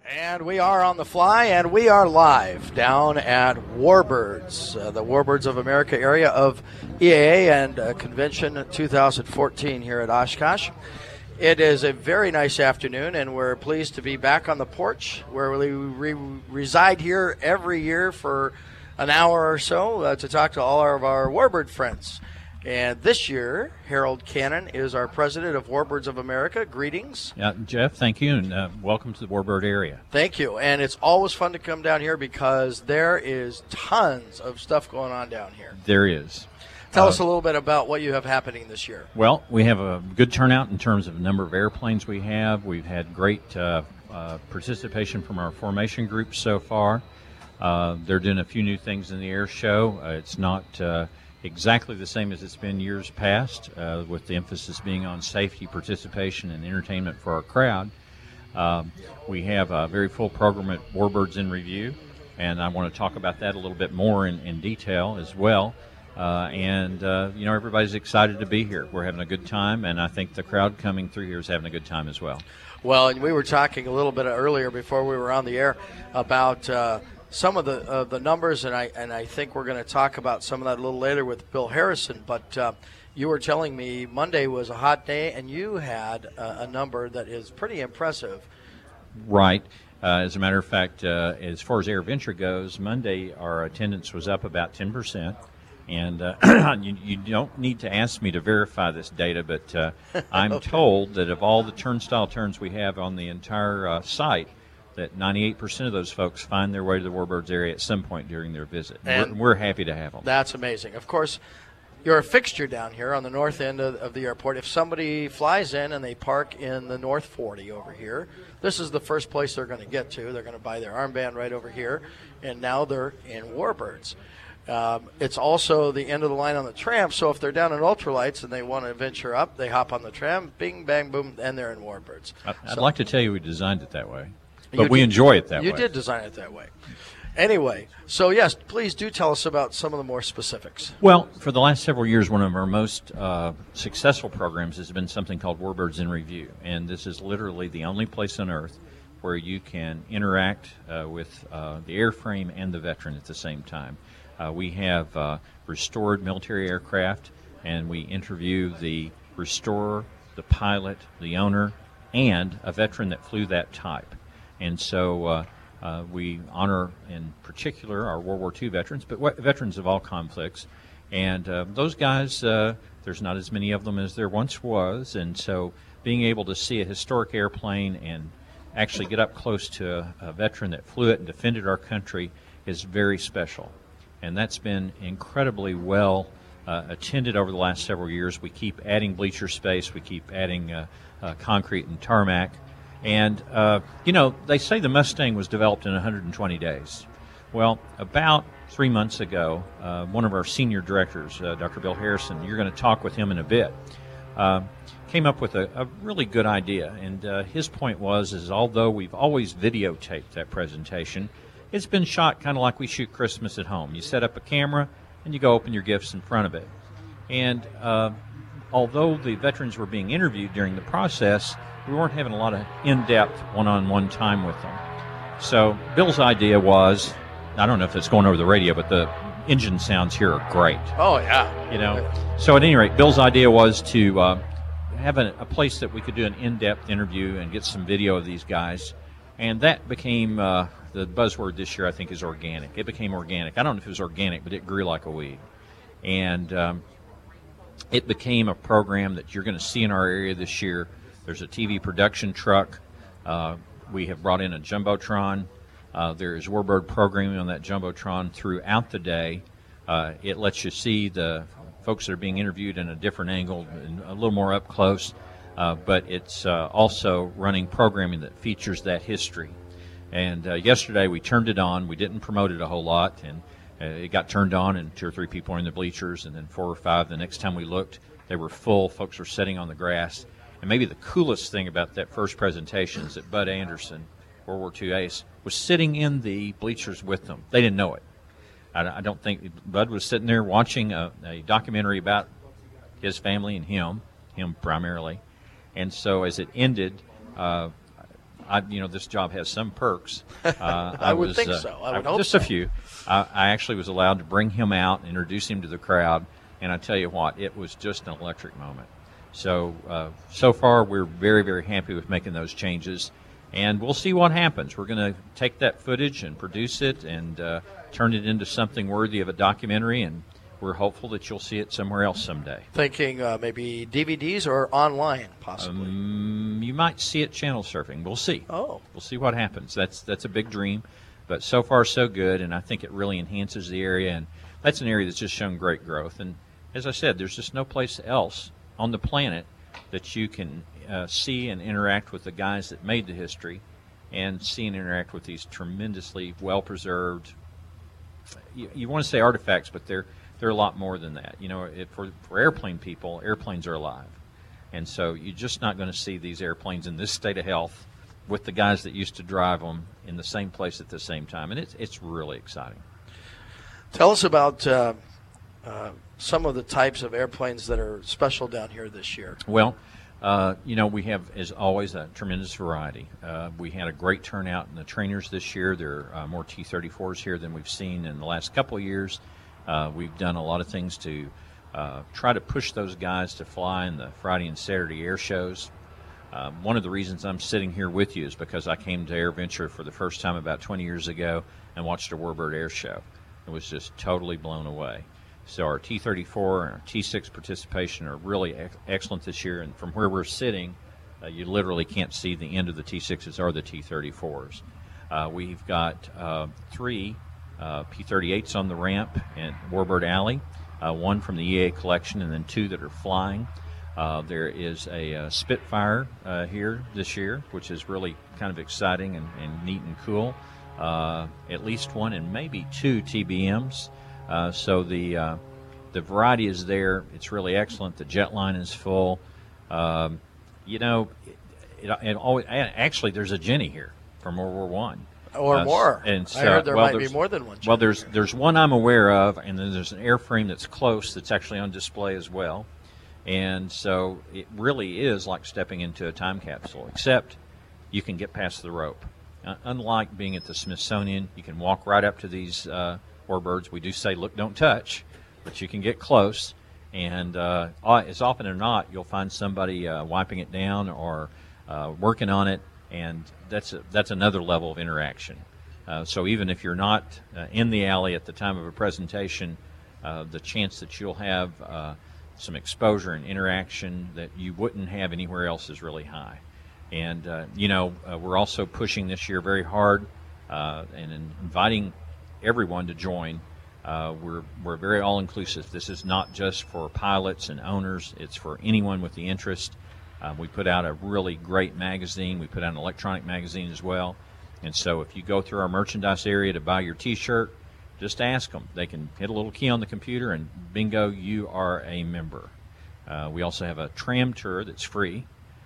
And we are on the fly, and we are live down at Warbirds, the Warbirds of America area of EAA and Convention 2014 here at Oshkosh. It is a very nice afternoon, and we're pleased to be back on the porch where we reside here every year for an hour or so to talk to all of our Warbird friends. And this year, Harold Cannon is our president of Warbirds of America. Greetings. Jeff, thank you, and welcome to the Warbird area. Thank you. And it's always fun to come down here because there is tons of stuff going on down here. There is. Tell us a little bit about what you have happening this year. Well, we have a good turnout in terms of the number of airplanes we have. We've had great participation from our formation group so far. They're doing a few new things in the air show. It's not exactly the same as it's been years past, with the emphasis being on safety, participation, and entertainment for our crowd. We have a very full program at Warbirds in Review, and I want to talk about that a little bit more in detail as well. Everybody's excited to be here. We're having a good time, and I think the crowd coming through here is having a good time as well. Well, and we were talking a little bit earlier before we were on the air about some of the numbers, and I think we're going to talk about some of that a little later with Bill Harrison. But you were telling me Monday was a hot day, and you had a number that is pretty impressive. Right. As a matter of fact, as far as AirVenture goes, Monday our attendance was up about 10%. And you don't need to ask me to verify this data, but I'm okay. told that of all the turnstile turns we have on the entire site, that 98% of those folks find their way to the Warbirds area at some point during their visit. And we're happy to have them. That's amazing. Of course, you're a fixture down here on the north end of the airport. If somebody flies in and they park in the North 40 over here, this is the first place they're going to get to. They're going to buy their armband right over here, and now they're in Warbirds. It's also the end of the line on the tram, so if they're down in ultralights and they want to venture up, they hop on the tram, bing, bang, boom, and they're in Warbirds. I'd like to tell you we designed it that way, but we enjoy it that way. You did design it that way. Anyway, so yes, please do tell us about some of the more specifics. Well, for the last several years, one of our most successful programs has been something called Warbirds in Review, and this is literally the only place on Earth where you can interact with the airframe and the veteran at the same time. We have restored military aircraft, and we interview the restorer, the pilot, the owner, and a veteran that flew that type. And so we honor, in particular, our World War II veterans, but veterans of all conflicts. And those guys, there's not as many of them as there once was, and so being able to see a historic airplane and actually get up close to a veteran that flew it and defended our country is very special. And that's been incredibly well attended over the last several years. We keep adding bleacher space. We keep adding concrete and tarmac. And, they say the Mustang was developed in 120 days. Well, about 3 months ago, one of our senior directors, Dr. Bill Harrison, you're going to talk with him in a bit, came up with a really good idea. And his point is although we've always videotaped that presentation, it's been shot kind of like we shoot Christmas at home. You set up a camera, and you go open your gifts in front of it. And although the veterans were being interviewed during the process, we weren't having a lot of in-depth one-on-one time with them. So Bill's idea was, I don't know if it's going over the radio, but the engine sounds here are great. Oh, yeah. So at any rate, Bill's idea was to have a place that we could do an in-depth interview and get some video of these guys. And that became the buzzword this year, I think, is organic. It became organic. I don't know if it was organic, but it grew like a weed. And it became a program that you're going to see in our area this year. There's a TV production truck. We have brought in a Jumbotron. There is Warbird programming on that Jumbotron throughout the day. It lets you see the folks that are being interviewed in a different angle and a little more up close. But it's also running programming that features that history. And yesterday we turned it on. We didn't promote it a whole lot, and it got turned on, and 2 or 3 people were in the bleachers, and then 4 or 5. The next time we looked, they were full. Folks were sitting on the grass. And maybe the coolest thing about that first presentation is that Bud Anderson, World War II ace, was sitting in the bleachers with them. They didn't know it. I don't think Bud was sitting there watching a documentary about his family and him primarily. And so as it ended, this job has some perks. I would think so. I would hope just so. a few. I actually was allowed to bring him out and introduce him to the crowd, and I tell you what, it was just an electric moment. So far, we're very, very happy with making those changes, and we'll see what happens. We're going to take that footage and produce it and turn it into something worthy of a documentary, and we're hopeful that you'll see it somewhere else someday. Thinking maybe DVDs or online, possibly. You might see it channel surfing. We'll see. Oh. We'll see what happens. That's a big dream, but so far so good, and I think it really enhances the area, and that's an area that's just shown great growth. And as I said, there's just no place else on the planet that you can see and interact with the guys that made the history and see and interact with these tremendously well-preserved, you want to say artifacts, but they're a lot more than that. For airplane people, airplanes are alive. And so you're just not going to see these airplanes in this state of health with the guys that used to drive them in the same place at the same time. And it's really exciting. Tell us about some of the types of airplanes that are special down here this year. Well, we have, as always, a tremendous variety. We had a great turnout in the trainers this year. There are more T-34s here than we've seen in the last couple of years. We've done a lot of things to try to push those guys to fly in the Friday and Saturday air shows. One of the reasons I'm sitting here with you is because I came to AirVenture for the first time about 20 years ago and watched a Warbird air show. It was just totally blown away. So our T-34 and our T-6 participation are really excellent this year, and from where we're sitting, you literally can't see the end of the T-6s or the T-34s. We've got 3 P-38s on the ramp at Warbird Alley, 1 from the EA collection, and then 2 that are flying. There is a Spitfire here this year, which is really kind of exciting and neat and cool. At least 1 and maybe 2 TBMs. So the variety is there. It's really excellent. The jet line is full. Actually, there's a Jenny here from World War One. Or more. And so, I heard there might be more than one. Well, there's one I'm aware of, and then there's an airframe that's close that's actually on display as well. And so it really is like stepping into a time capsule, except you can get past the rope. Unlike being at the Smithsonian, you can walk right up to these Warbirds. We do say, look, don't touch, but you can get close. And as often as not, you'll find somebody wiping it down or working on it, and that's another level of interaction. So even if you're not in the alley at the time of a presentation, the chance that you'll have some exposure and interaction that you wouldn't have anywhere else is really high. And, we're also pushing this year very hard and inviting everyone to join. We're very all-inclusive. This is not just for pilots and owners. It's for anyone with the interest. We put out a really great magazine. We put out an electronic magazine as well. And so if you go through our merchandise area to buy your T-shirt, just ask them. They can hit a little key on the computer, and bingo, you are a member. We also have a tram tour that's free.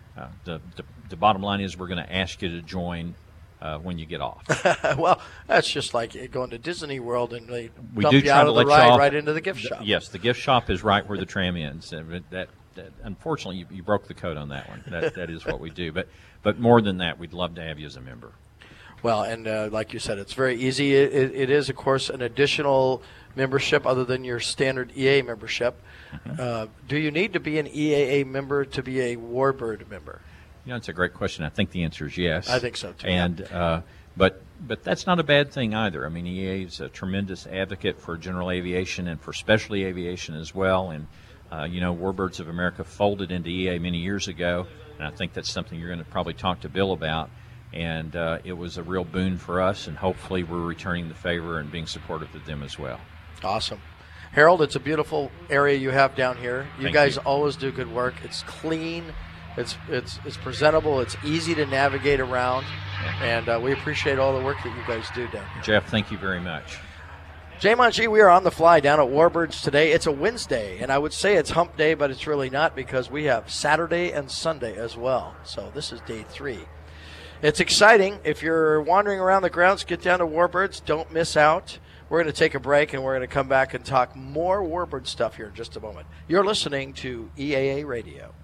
The bottom line is we're going to ask you to join when you get off. Well, that's just like going to Disney World and they we dump do you try out to of the let you ride off. right into the gift shop. Yes, the gift shop is right where the tram ends. That unfortunately, you broke the code on that one. That is what we do. But more than that, we'd love to have you as a member. Well, and like you said, it's very easy. It is, of course, an additional membership other than your standard EA membership. Mm-hmm. Do you need to be an EAA member to be a Warbird member? It's a great question. I think the answer is yes. I think so, too. And but that's not a bad thing either. I mean, EA is a tremendous advocate for general aviation and for specialty aviation as well. And, Warbirds of America folded into EA many years ago, and I think that's something you're going to probably talk to Bill about. And it was a real boon for us, and hopefully we're returning the favor and being supportive of them as well. Awesome. Harold, it's a beautiful area you have down here. You Thank guys you. always do good work. It's clean. It's presentable. It's easy to navigate around. And we appreciate all the work that you guys do down here. Jeff, thank you very much. Jay Monchi, we are on the fly down at Warbirds today. It's a Wednesday, and I would say it's hump day, but it's really not because we have Saturday and Sunday as well. So this is day 3. It's exciting. If you're wandering around the grounds, get down to Warbirds. Don't miss out. We're going to take a break, and we're going to come back and talk more Warbird stuff here in just a moment. You're listening to EAA Radio.